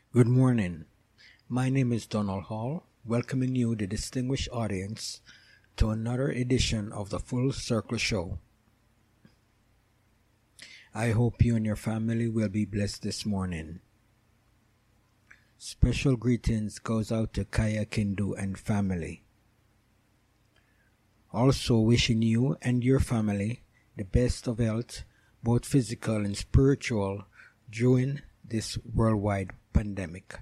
Good morning. My name is Donald Hall, welcoming you, the distinguished audience, to another edition of the Full Circle Show. I hope you and your family will be blessed this morning. Special greetings goes out to Kaya Kindu and family. Also wishing you and your family the best of health, both physical and spiritual, during this worldwide pandemic.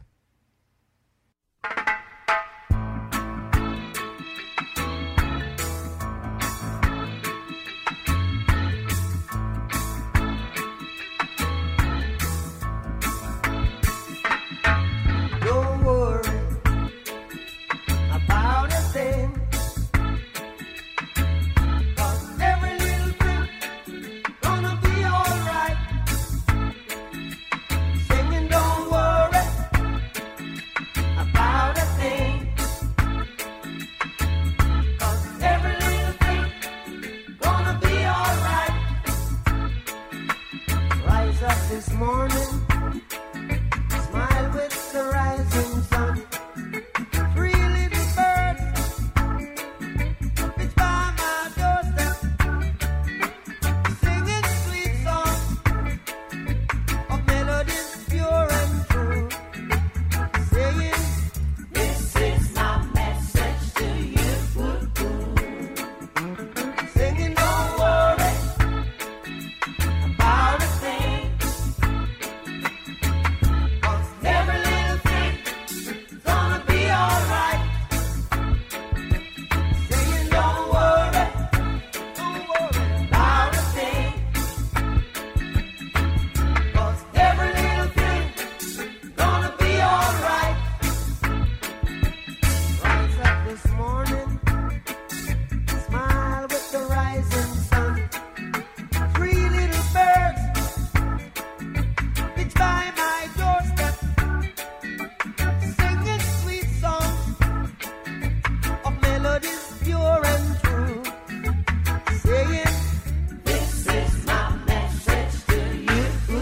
Don't worry about a thing, 'cause every little thing gonna be alright. Singing, don't worry about a thing, 'cause every little thing gonna be alright. Rise up this morning, smile with the rising sun. Three little birds, it's by my doorstep, singing sweet songs of melodies pure and true, saying, "This is my message to you." Singing, don't worry about a thing, 'cause every little thing is gonna be alright. Saying, don't worry about a thing, 'cause every little thing is gonna be alright. Rise up this morning, smile with the rising sun. Three little birds, it's by my doorstep, singing sweet songs of melodies pure and true, saying, "This is my message to you."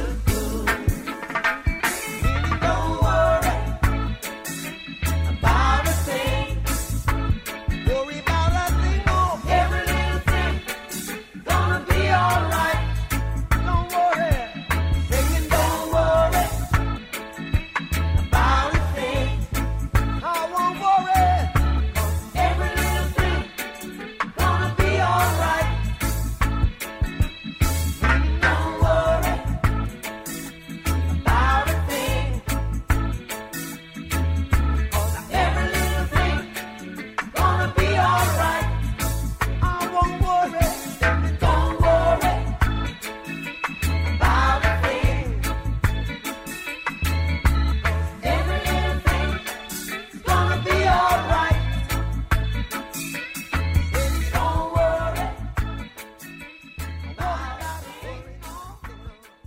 Really don't worry about a thing. Worry about a thing, oh, every little thing gonna be alright. Don't worry, singing, don't worry about a thing. I won't worry, 'cause every little thing gonna be alright. Singing, don't worry about a thing, 'cause every little thing gonna be alright. I won't worry, singing, don't worry about a thing, 'cause every little thing is gonna be alright. Singing, don't worry about a thing, 'cause every little thing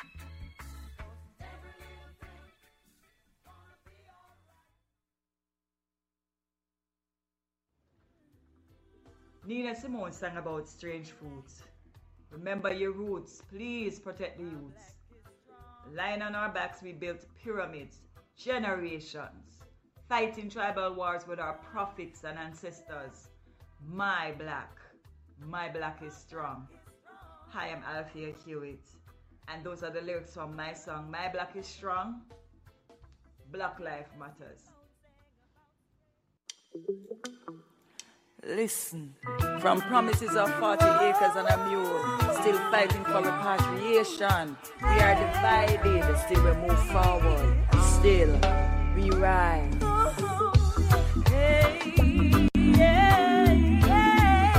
gonna be alright. Nina Simone sang about strange foods. Remember your roots, please protect the youths. Lying on our backs, we built pyramids, generations, fighting tribal wars with our prophets and ancestors. My black is strong. Hi, I'm Althea Hewitt, and those are the lyrics from my song, My Black is Strong, Black Life Matters. Listen, from promises of 40 acres and a mule, still fighting for repatriation. We are divided, still we move forward, and still we rise. Hey, yeah, yeah.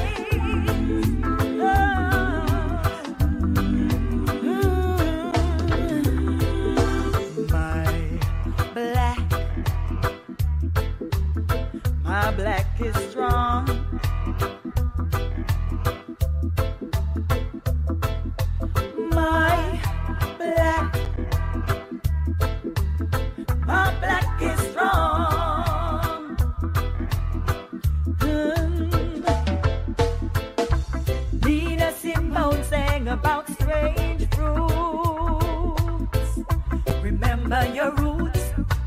My black is strong. My black is strong. Nina Simone sang about strange fruits. Remember your roots.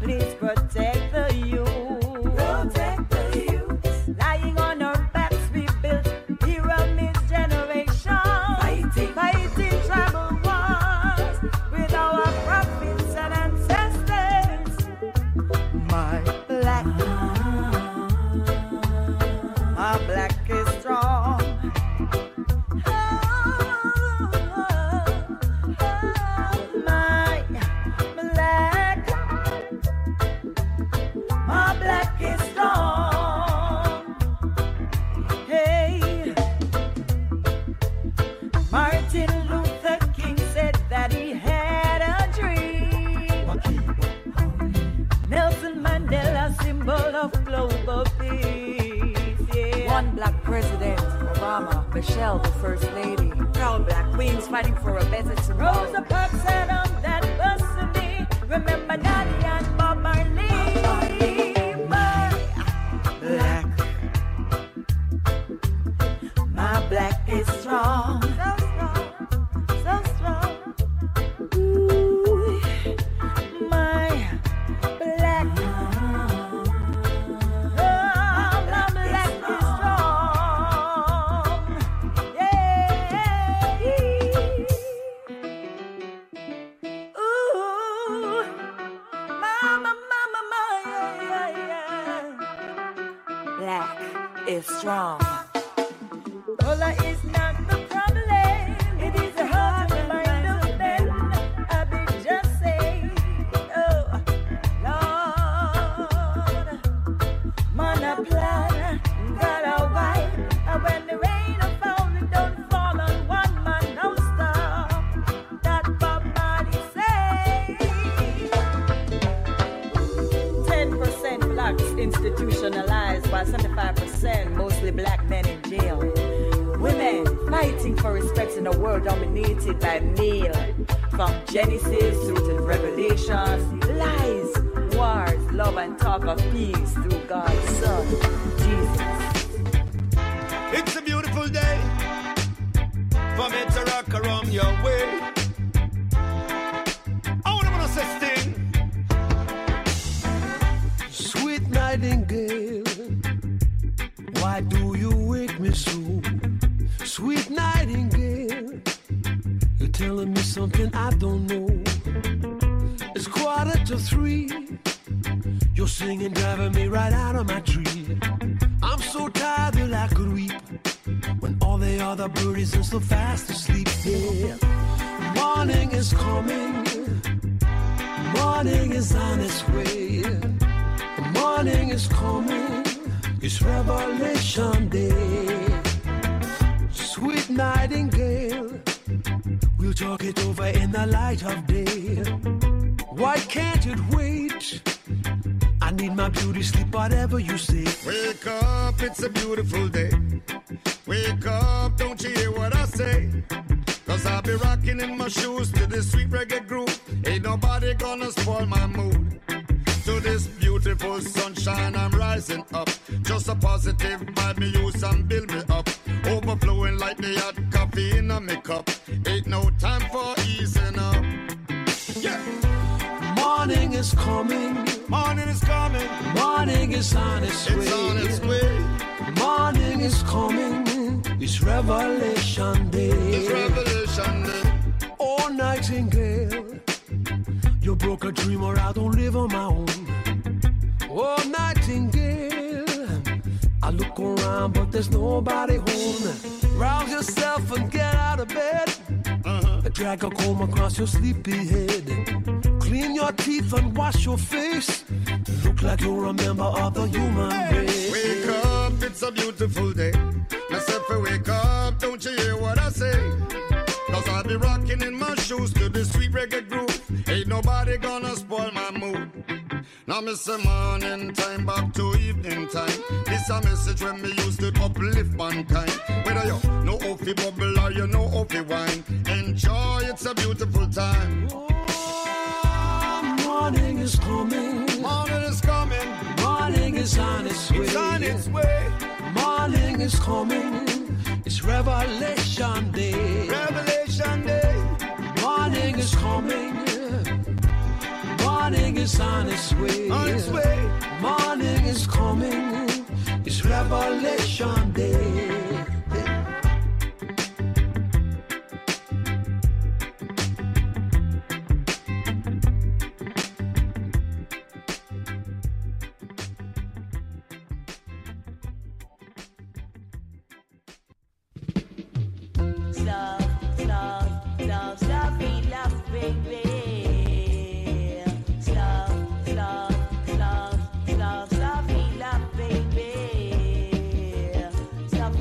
My black is strong. My black is strong. Hey, Martin Luther King said that he had a dream. Nelson Mandela, symbol of global peace. Yeah. One black president, Obama, Michelle, the first lady. Proud black queens fighting for a better tomorrow. Rosa Parks sat on that bus with me. Remember Nadia and Bob Marley. Black. My black is strong. So strong. So strong. Ooh, my black. Oh, my black is strong. Yeah. Ooh, mama, yeah, yeah. Black is strong. Color is not the problem. It is the heart and mind of men. I be just saying, oh, Lord, man a plan, God a wife. And when the rain a fall, it don't fall on one man, no stop. That Bob Marley say. 10% blacks institutionalized, while 75% mostly black men in jail. Women fighting for respect in a world dominated by male. From Genesis through to Revelation, lies, wars, love and talk of peace through God's Son, Jesus. It's a beautiful day for me to rock around your way. I wanna say sting. Sweet nightingale, why do you wake me so? Sweet nightingale, you're telling me something I don't know. It's 2:45. You're singing, driving me right out of my tree. I'm so tired that I could weep when all the other birdies are so fast asleep. Yeah, morning is coming. Morning is on its way. Morning is coming. It's Revelation Day. Sweet nightingale, we'll talk it over in the light of day. Why can't it wait? I need my beauty sleep, whatever you say. Wake up, it's a beautiful day. Wake up, don't you hear what I say? Cause I'll be rocking in my shoes to this sweet reggae groove. Ain't nobody gonna spoil my mood. To this beautiful sunshine, I'm rising up. Just a positive vibe, me use and build me up. Overflowing like the hot coffee in a me cup. Ain't no time for easing up. Yeah. Morning is coming. Morning is coming. Morning is on its way. It's on its way. Morning is coming. It's Revelation Day. It's Revelation Day. Oh, nightingale, you broke a dream or I don't live on my own. Oh, nightingale, I look around but there's nobody home. Rouse yourself and get out of bed. Drag a comb across your sleepy head. Clean your teeth and wash your face. Look like you're a member of the human race. Wake up, it's a beautiful day. Myself, wake up, don't you hear what I say? Cause I'll be rocking in my shoes to the sweet reggae groove. Ain't nobody gonna spoil my mood. Now me say morning time back to evening time. This a message when me used to uplift mankind. Whether you know how fi bubble or you know how fi wine, enjoy, it's a beautiful time. Oh, morning is coming. Morning is coming. Morning is on its way. It's on its way. Morning is coming. It's Revelation Day. Revelation Day. Morning is coming. Morning is on its way. On its way. Morning is coming. It's Revelation Day.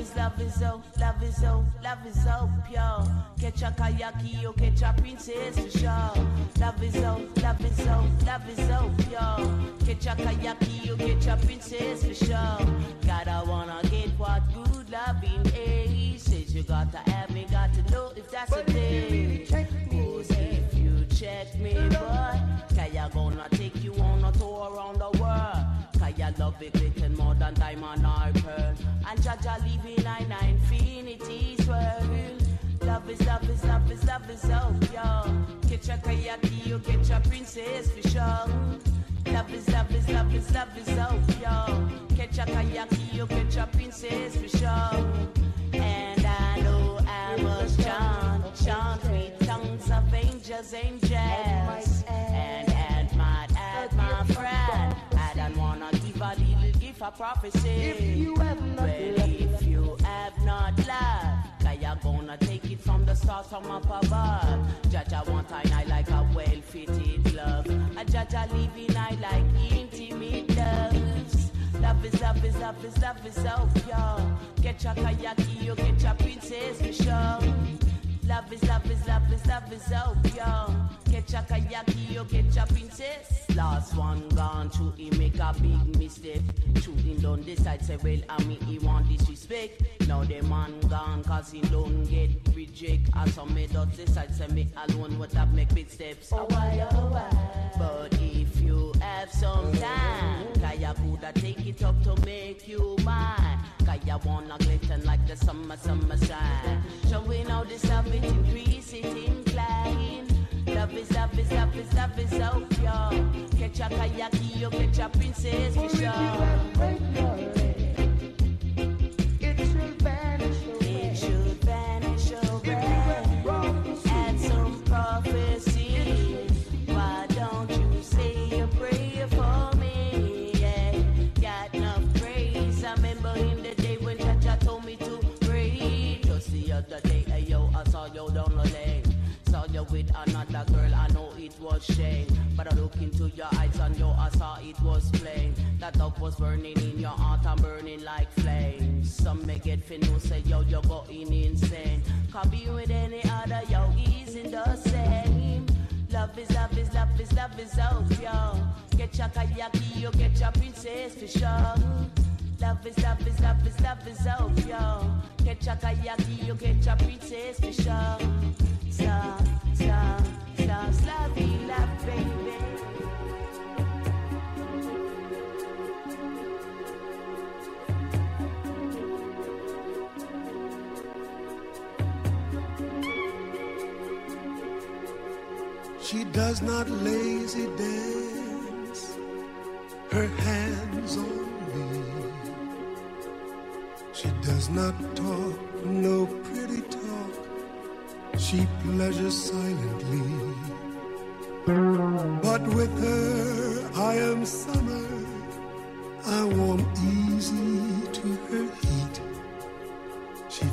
so pure. Catch a kayaki, you catch a princess for sure. Love is so pure. Catch a kayaki, you catch a princess for sure. Gotta wanna get what good loving is. Says you gotta have me, got to know if that's a thing. Cause if you check me, boy, Kaya gonna take you on a tour around the world. Kaya love it glitter more than diamond or pearl. And Jaja living in infinity's world. Love is so pure. Catch a kayaki, you catch a princess for sure. Love is so pure. Catch a kayaki, you catch a princess for sure. And I know I must chant with tongues of angels, and my friend. I don't wanna give a little gift of prophecy. If you have not love, Kaya gonna take it from the stars from up above. Jaja want I like a well-fitted glove. A Jaja living I like intimate loves. Love is so pure. Get your kayaki, you get your princess for sure. Love is so pure. Get your kayaki, you get your princess. Last one gone, true, he make a big mistake. True, he don't decide, say, well, I mean, he want disrespect. Now the man gone, cause he don't get reject. As some me don't decide, say, me alone would have make big steps. Oh, why? But if you have some time, Kaya coulda take it up to make you mine. Kaya wanna glisten like the summer shine. Showing how this love it increase, it incline. Love is so pure. Catch a kayaki, you catch a princess for sure. It should vanish away. Add some prophecy. Why don't you say a prayer for me? Yeah, got enough praise. I remember in the day when Jaja told me to pray. Just the other day, hey yo, I saw you down the lane. Saw you with another girl, I know it was shame. But I look into your eyes and yo, I saw it was plain. That love was burning in your heart and burning like flames. Some may get finno, say yo, you're going insane. Can't be with any other, yo, isn't the same. Love is so pure. Get your kayaki, you get your princess for sure. Love is so pure. Get your kayaki, you get your princess for sure. Stop, slappy, love, baby. She does not lazy dance her hands on me. She does not talk no pretty talk. She pleasures silently. But with her I am summer. I warm easy to her heat. She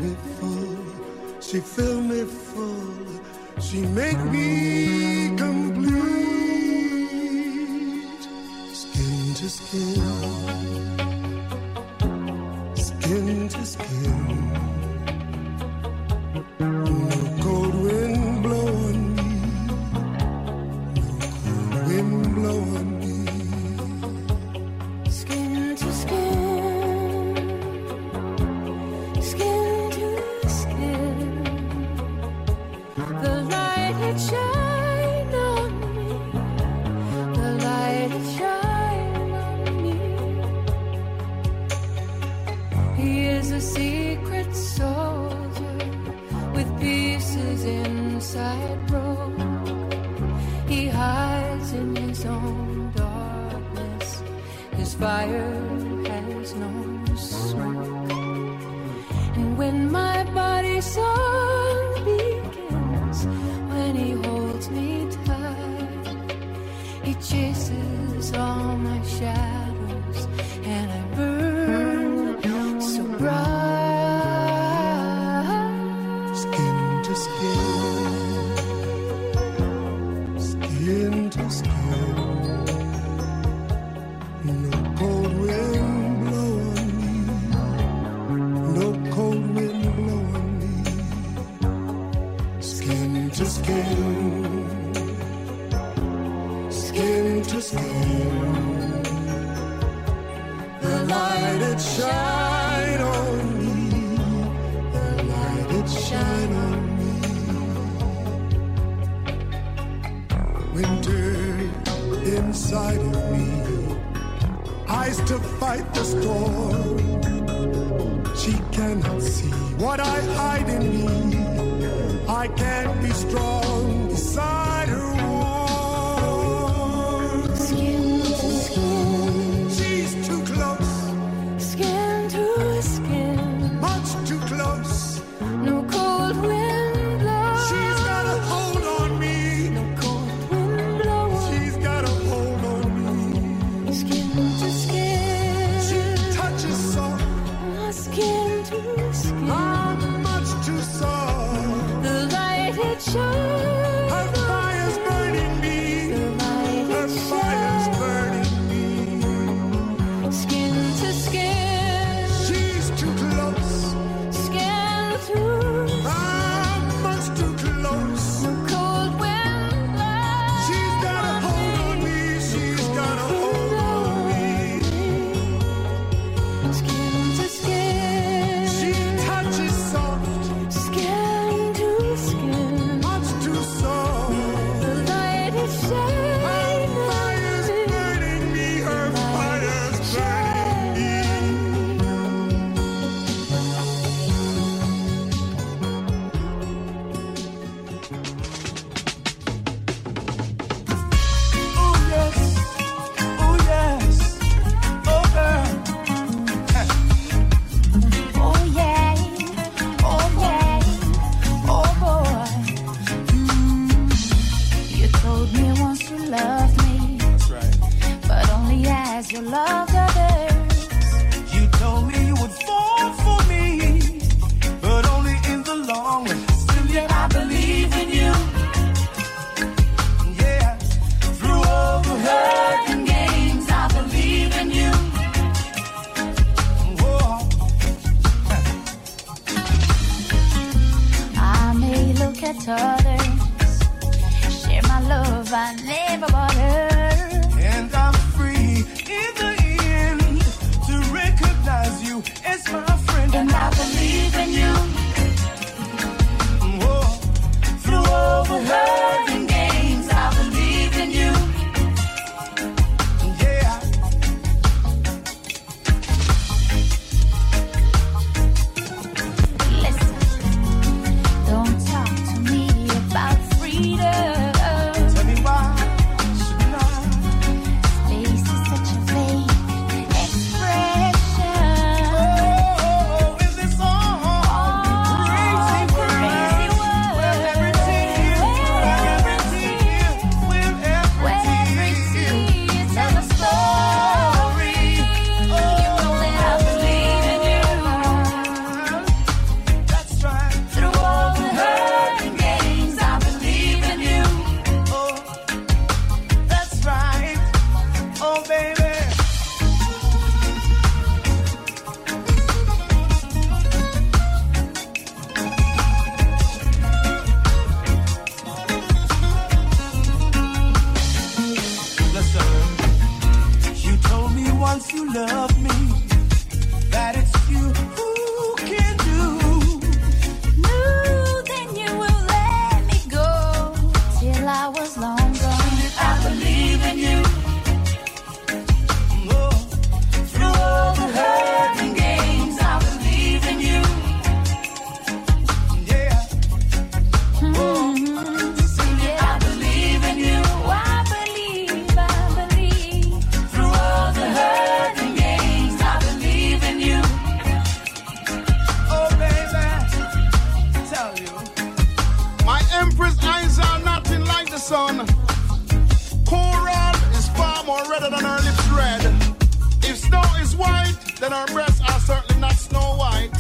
fill me full. She make me complete. Skin to skin. No cold wind blow on me. No cold wind blow on me. Skin to skin. Skin to skin. The light had shine on me. The light had shine on me. He is a secret soldier with pieces inside broke. He hides in his own darkness. His fire has no smoke. And when my body song begins, when he holds me tight, he chases all my shadows, and I burn so bright. Skin to skin. No cold wind blow on me. No skin to skin. The light it shine on me, the light it shine on me. Winter inside of me, eyes to fight the storm. She cannot see what I hide in me. I can't be strong beside her warm. Skin to skin, She's too close, skin to skin. much too close. No cold wind blows. She's got a hold on me. No cold wind blows. She's got a hold on me. Skin to skin. She touches soft, Skin to skin. I'm much too soft. The light it shines. Her fire's burning me. The light Her it fire's shines. burning me. Skin to skin. She's too close. Skin to I'm much too close. no cold wind blows. She's got a hold on me. She's got a hold on me. Skin to skin. She touches soft, Skin to skin. much too soft. The light it shines. Her fire's burning me. Her fire's burning me. Oh yes, oh yes, oh girl. Oh yeah, oh yeah, oh boy. You told me once you loved me, That's right. but only as you loved others. You told me you would fall for me, but only in the long run. Still yet I believe in you. Yeah, through all the hurt and games, I believe in you. Whoa. I may look at others, share my love, I never bought her. And I'm free in the end to recognize you as my friend. And I believe in you. Whoa. Through all the hurt and games, I believe in you. Yeah. Listen, don't talk to me about freedom. Tell me why should I? Space is such a vague expression. Oh, is this all crazy world? Where everything is, where everything is, tell a story. You know that I believe in you. That's right. Through all the hurt and games, I believe in you. Oh, that's right. Oh, baby. Listen, you told me once you loved me, that it's you who can do. Knew then you will let me go till I was long gone. I believe in you. Oh, Through all the hurt and games, I believe in you. yeah. Yeah, I believe in you. I believe. Through all the hurt and games, I believe in you. Oh, baby. Tell you. My empress eyes are nothing like the sun. Coral is far more redder than her lips red. If snow is white, then her breasts are certainly not snow white.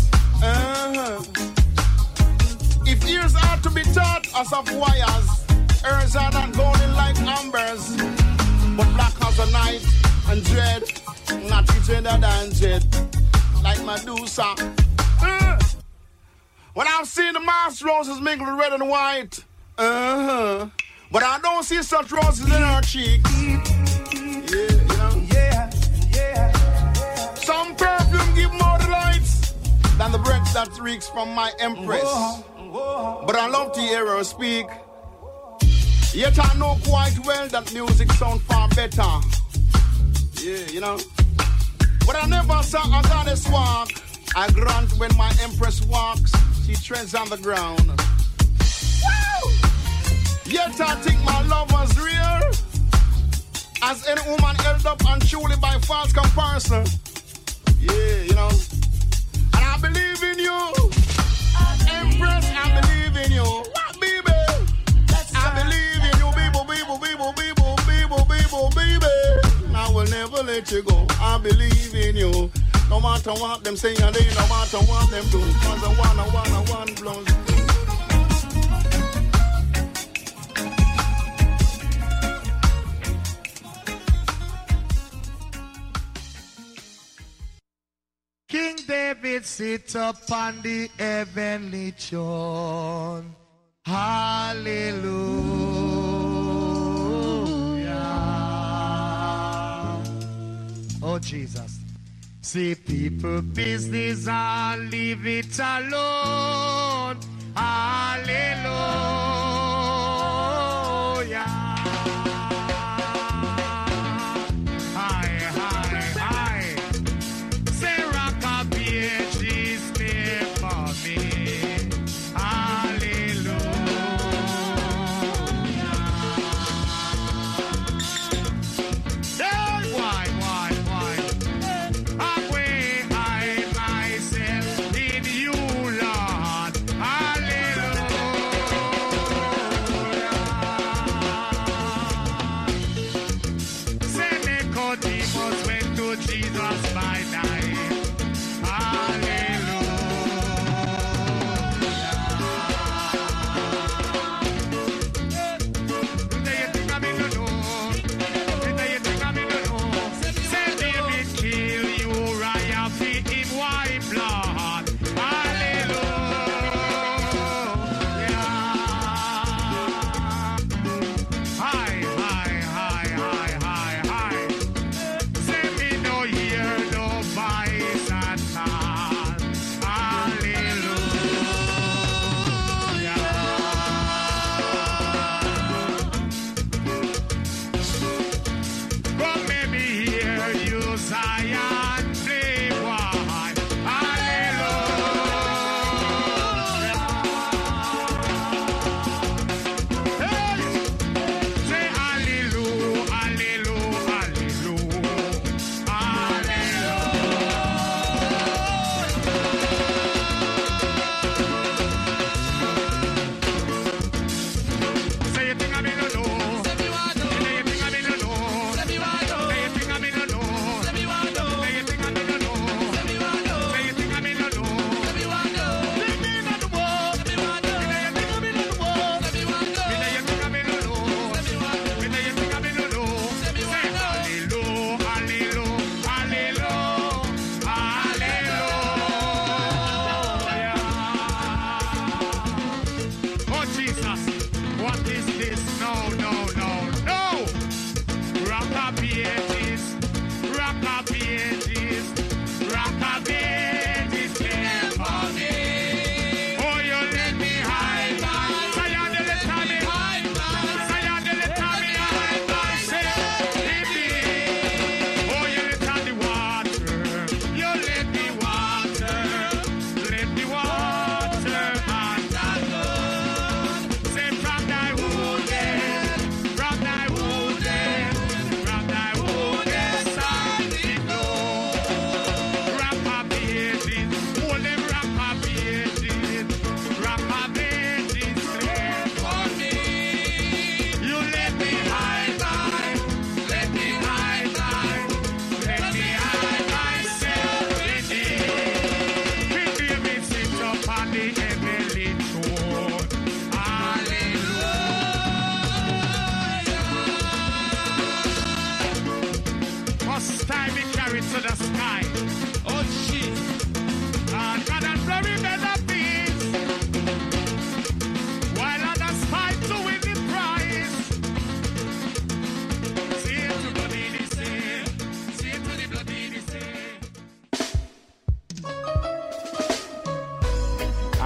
If ears are to be taught as of wires, hers are not golden like ambers, but black as a night and dread, not redder than jet, like Medusa. When I've seen the masked roses mingled with red and white, But I don't see such roses in her cheek. Yeah, you know? Yeah. Some perfume give more delights than the breath that reeks from my empress. But I love to hear her speak. Yet I know quite well that music sounds far better. Yeah, you know. But I never saw a goddess walk. I grunt when my empress walks. She treads on the ground. Woo! Yet I think my love was real. As any woman held up unduly by false comparison. Yeah, you know. And I believe in you. Empress, I believe in you. What, baby? I believe in you, baby. I will never let you go. I believe in you. No matter what them say, and no matter what them do. Cause I wanna blow. King David sit upon the heavenly throne. Hallelujah. Oh, Jesus. See people business and leave it alone. Hallelujah. High. Say rock up here, she's there for me. Hallelujah. Hey, why? Away I myself in you, Lord. Hallelujah.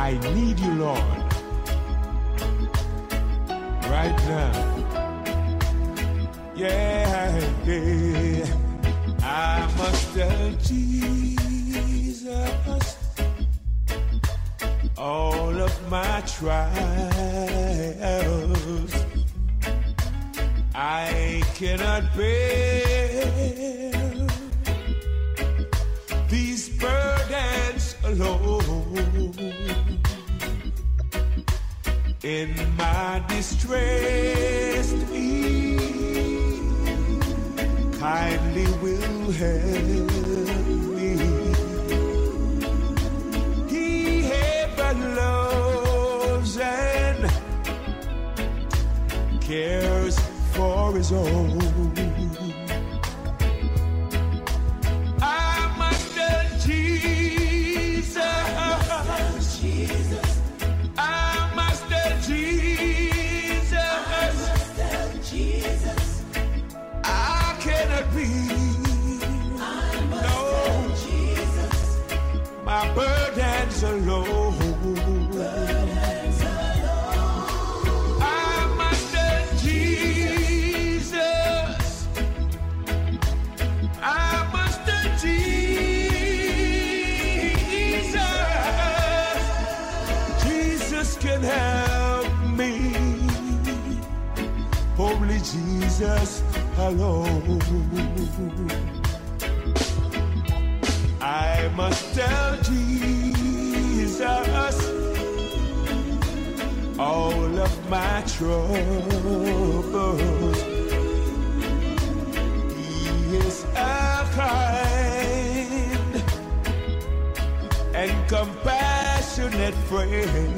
I need you, Lord, right now. Yeah, yeah. I must tell Jesus all of my trials. I cannot bear these burdens alone. In my distress, He kindly will help me. He ever loves and cares for His own. Burdens alone. I must tell Jesus. I must tell Jesus. Jesus can help me. Only Jesus alone. I must tell Jesus all of my troubles. He is a kind and compassionate friend.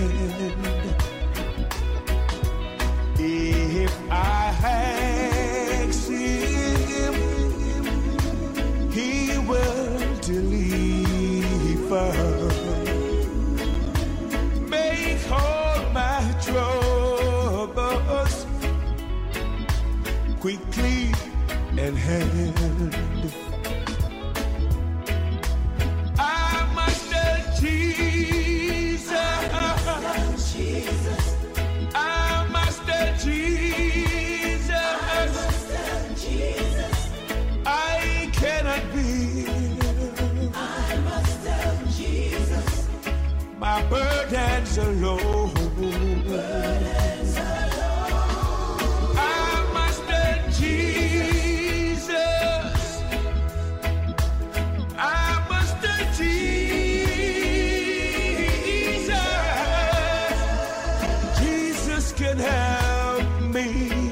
If I ask Him, He will deliver, make all my troubles quickly at hand. I must tell Jesus, I must tell Jesus, I cannot be. My burdens alone. I must tell Jesus. I must tell Jesus. Jesus can help me.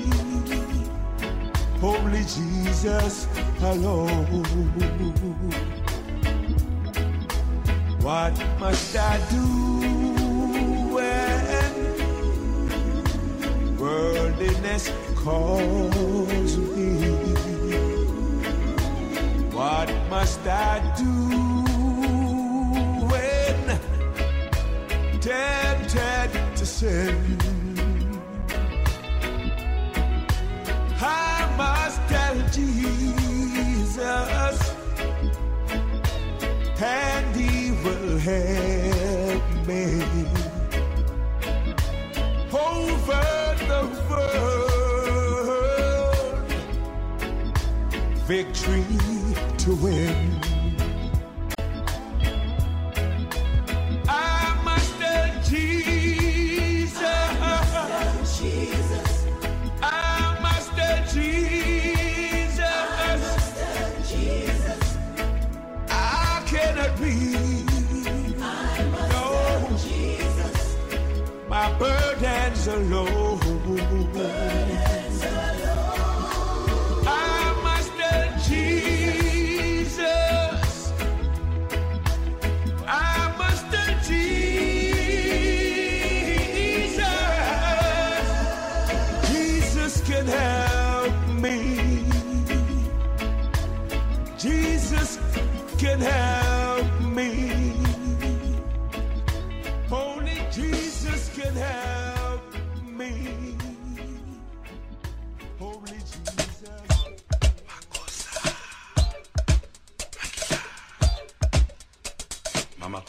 Only Jesus alone. What must I do when worldliness calls me? What must I do when tempted to sin? I must tell Jesus, and He will help me over the world, victory to win. I must tell Jesus, I must tell Jesus, I cannot be. My burdens alone. I must tell Jesus. I must tell Jesus. Jesus can help me. Jesus can help me. Only Jesus can help me. Only Jesus. Mama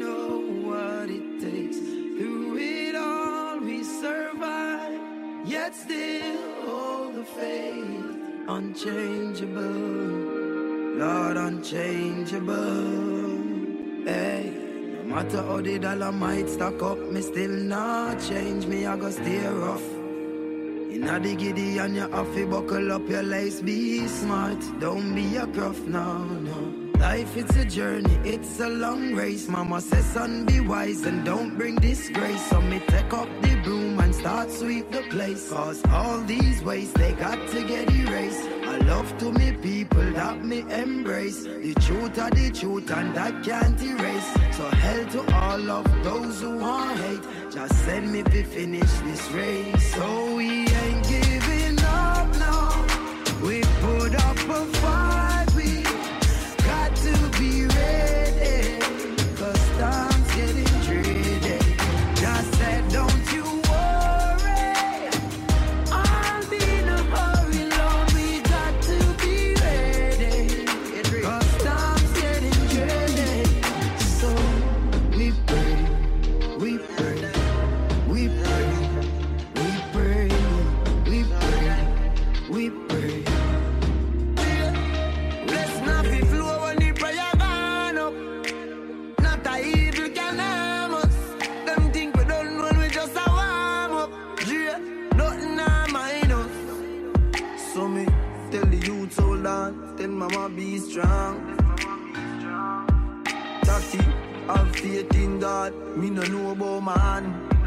know what it takes. Through it all we survive, yet still hold the faith. Unchangeable, Lord, unchangeable. Hey, no matter how the dollar might stack up, me still not change. Me I go stay rough. Inna the giddy and you have to buckle up your lace. Be smart, don't be a gruff, no. Life it's a journey, it's a long race. Mama says son be wise and don't bring disgrace. So me take up the broom and start sweep the place. Cause all these ways they got to get erased. I love to me people that me embrace. The truth are the truth and that can't erase. So hell to all of those who want hate. Just send me to finish this race. So we ain't giving up now. We put up a fight. We got to be ready. Cause time's getting dreary. Just said don't you worry. I'll be in a hurry, Lord. We got to be ready. Cause time's getting dreary. So we pray, we pray, we pray, we pray, we pray, we pray. Bless not be flow when the prayer gone up. Not a evil can harm us. Them think we don't know we just a warm up. Yeah, nothing I mind us. So me tell the youth hold on. Tell mama be strong. Tati, have faith in God. Me no know about man.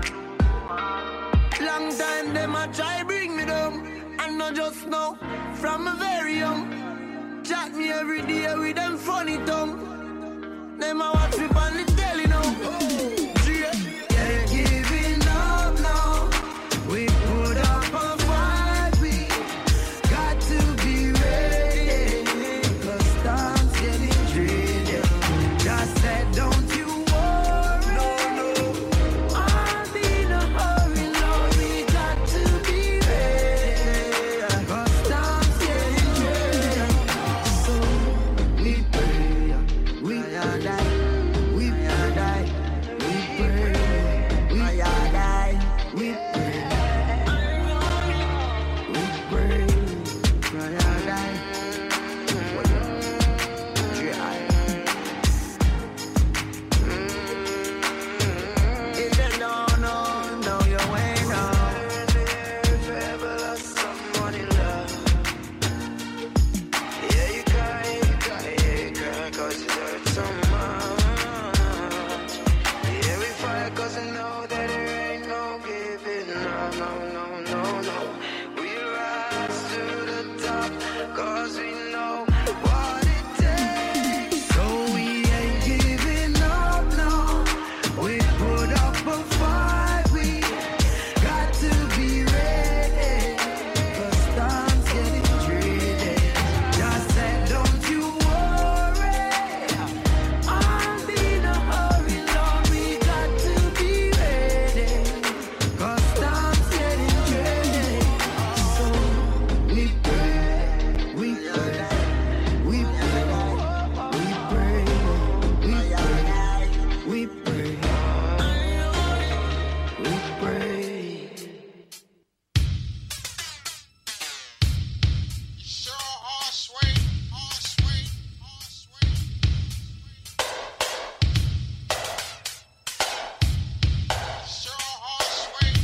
Long time them a try bring me down. And not just now, from a very young. Chat me every day with them funny tongue. Them a watch me on the telly now. Yeah, giving up now. We put up a fight. We got to be ready. Cause time's getting dreary. Just said don't you worry. No. I'll be in a hurry, Lord. We got to be ready. Cause time's getting dreary. So we pray, we die, we die, we pray, we die, we pray, we pray, die. If you don't know your way now. If you ever lost someone you love, yeah, you cry, cause it hurts so much. Yeah, we fight cause we know that there ain't no giving up, no. We rise to the top cause we know what it takes. So we ain't giving up now. We put up a fight. We got to be ready. Cause time's getting dreary. Just said don't you worry. I'll be in a hurry, Lord. We got to be ready. Cause time's getting dreary. So we pray, we pray, we pray, we pray, we pray, we pray, we pray. Sure, horse wait. Sure, horse wait.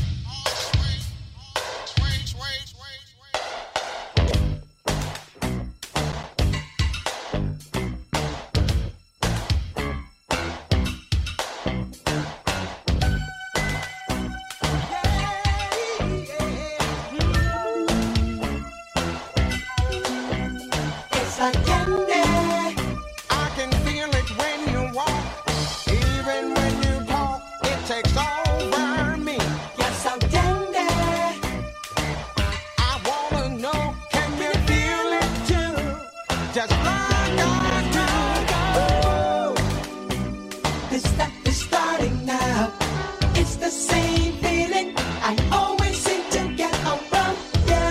It's like candy. I can feel it when you walk, even when you talk. It takes over me. Yes, I'm candy. I wanna know, can you feel it too? Just like I do. This stuff is starting now. It's the same feeling I always seem to get around you.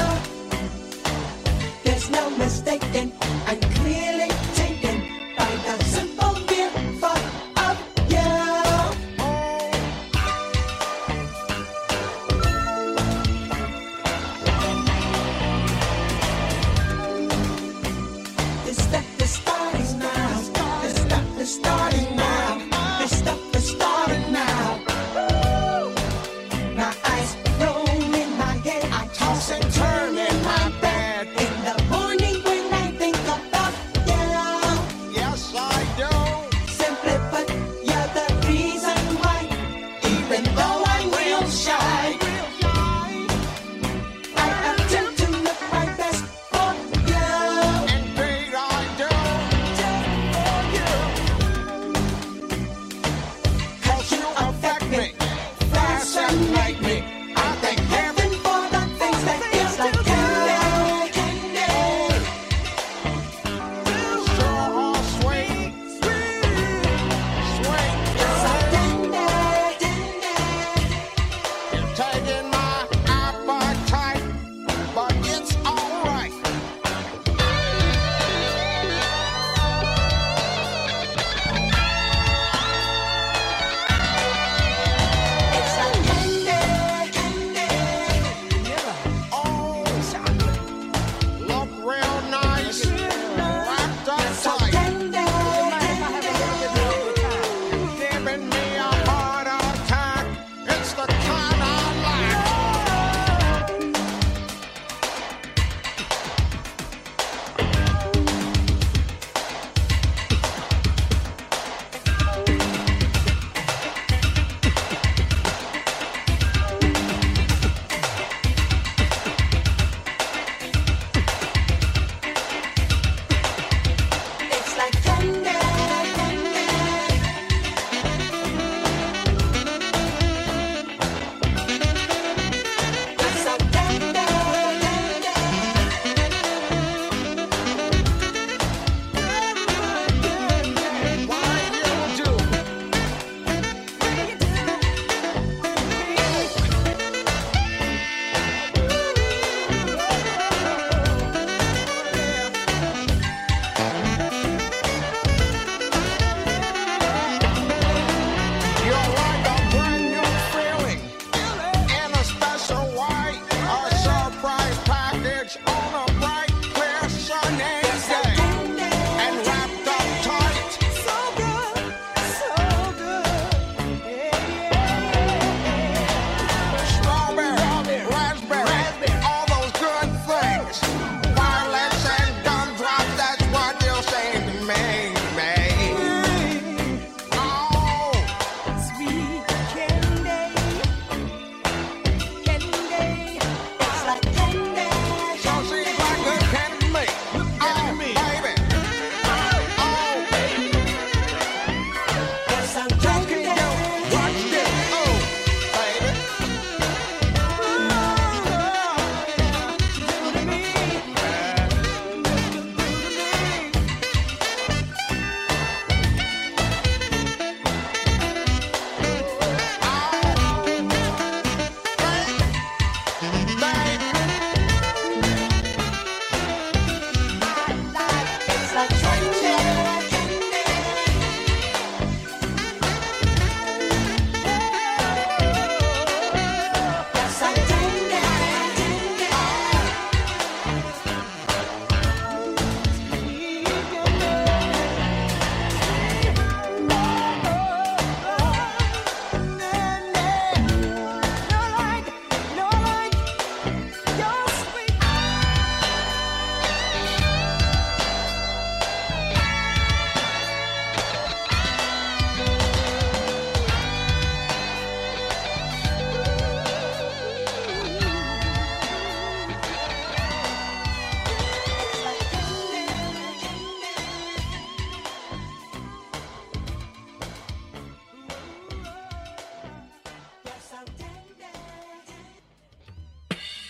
There's no mistaking, I'm clearly taken by the simple mere thought of you.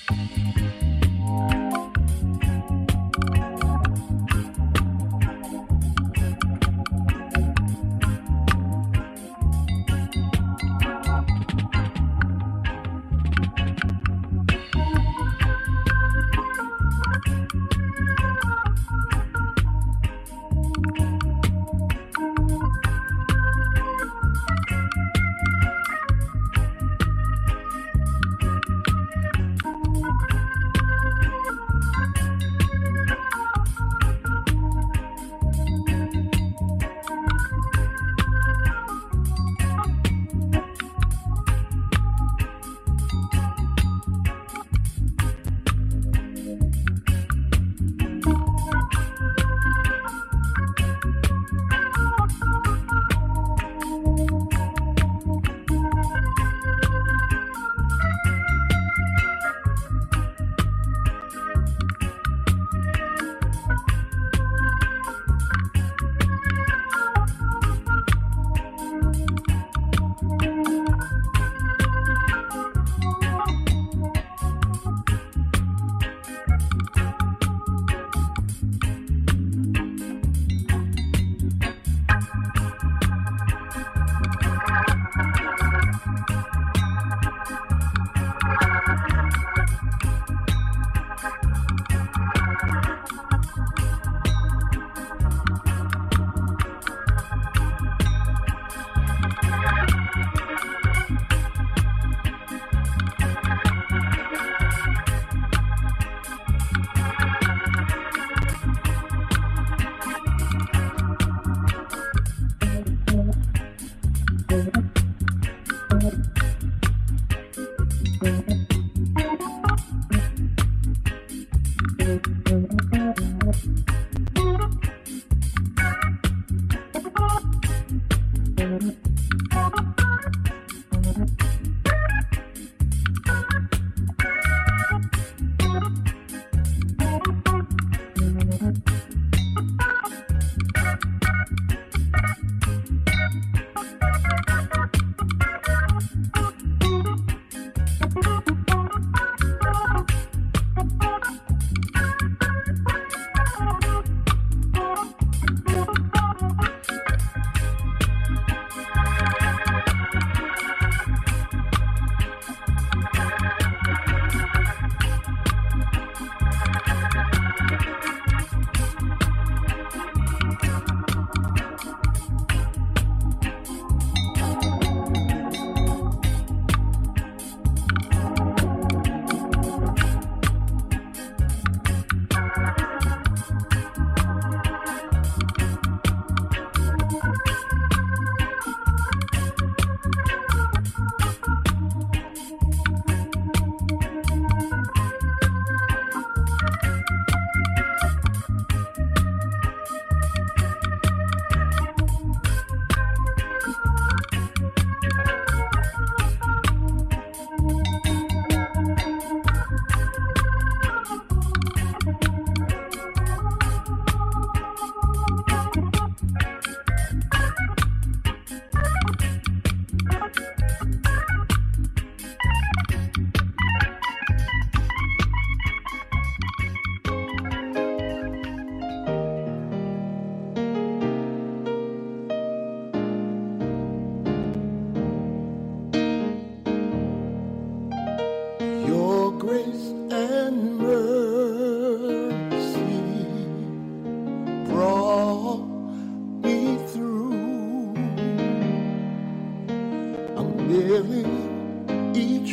living each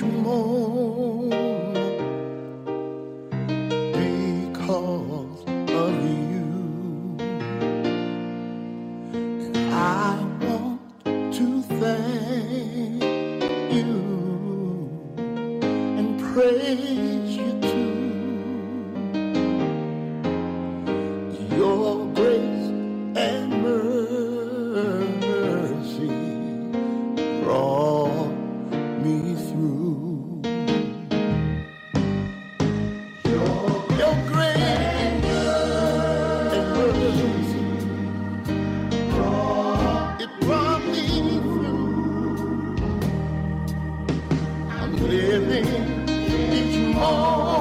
moment because of you. And I want to thank you and praise you too. Your grace and mercy brought me through. Your grace and mercy it brought me through. I'm living each morning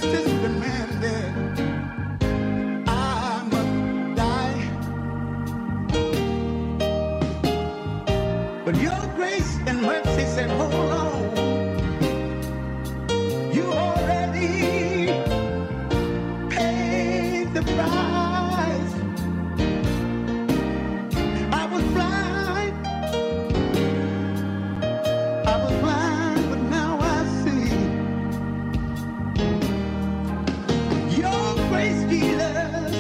justice demanded I must die. But your grace and mercy said, hold on. You already paid the price. I was blind, but now I see. Your grace, Jesus,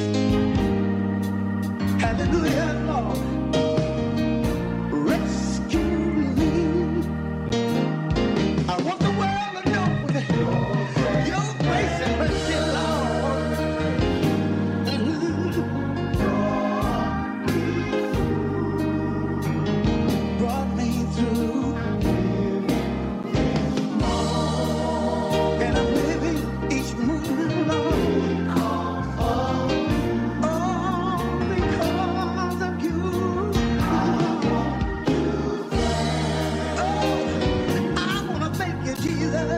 hallelujah, Lord, rescue me. I want the world to know that your grace and mercy, Lord, brought me through. And I'm living each moment, Lord, all because of you. I want to thank you, Jesus.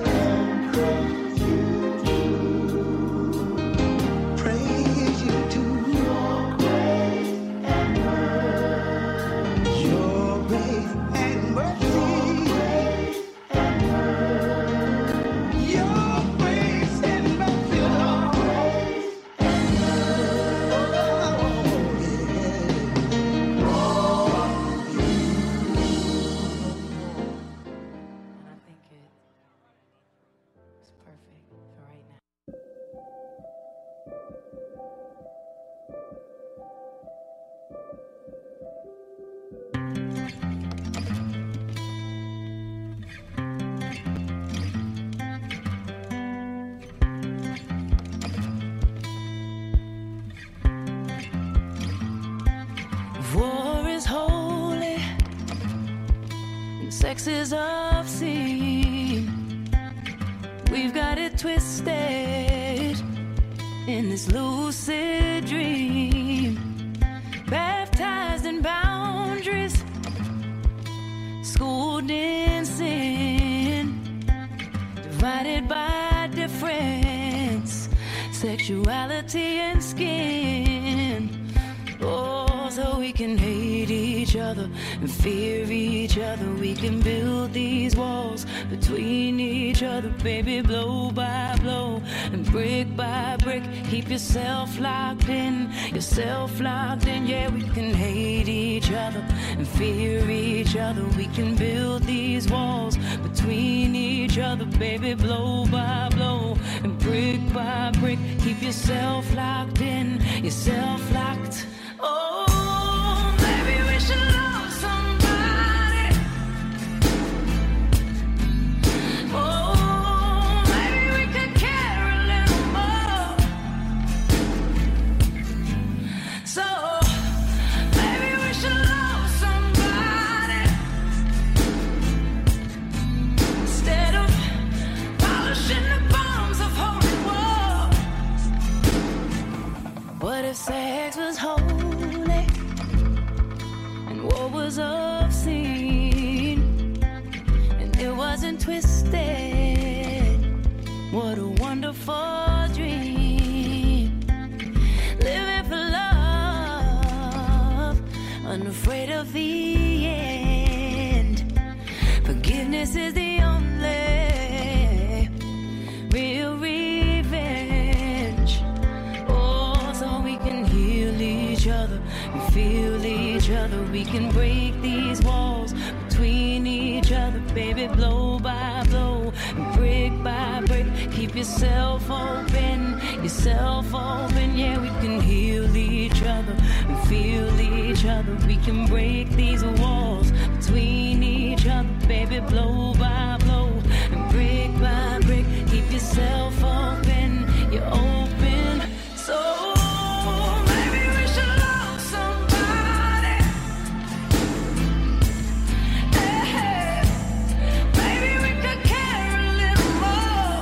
Praise you too. Your grace and mercy. Your grace and mercy. Your grace and mercy, Lord. And I think it's perfect for right now. War is holy and sex is obscene. We've got it twisted in this lucid dream. Baptized in boundaries, schooled in sin, divided by difference, sexuality and skin. Oh, so we can hate each other and fear each other. We can build these walls between each other, baby, blow by blow and brick by brick. Keep yourself locked in, yeah, we can hate each other and fear each other. We can build these walls between each other, baby, blow by blow and brick by brick. Keep yourself locked in, yourself locked. Oh, maybe we should love somebody. Oh, maybe we could care a little more. So, maybe we should love somebody instead of polishing the bombs of holy war. What if sex was holy? What was obscene and it wasn't twisted? What a wonderful dream. Living for love, unafraid of the end. Forgiveness is the only real revenge. Oh, so we can heal each other and feel each other. We can break these walls between each other, baby, blow by blow and brick by brick. Keep yourself open, yeah, we can heal each other and feel each other. We can break these walls between each other, baby, blow by blow and brick by brick. Keep yourself open, you're open. So maybe we should love somebody. Hey, maybe we could care a little more.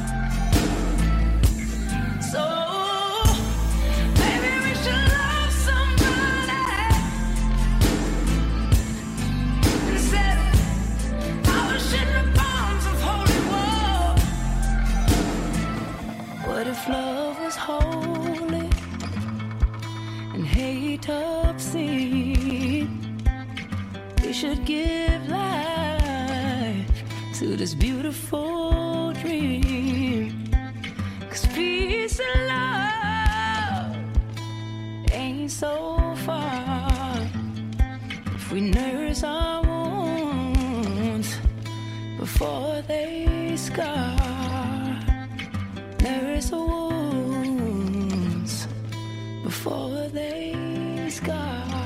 So maybe we should love somebody instead of polishing the bombs of holy war. But if love was holy and hate obscene, we should give life to this beautiful dream. 'Cause peace and love ain't so far if we nurse our wounds before they scar. Nurse our wounds before they scar.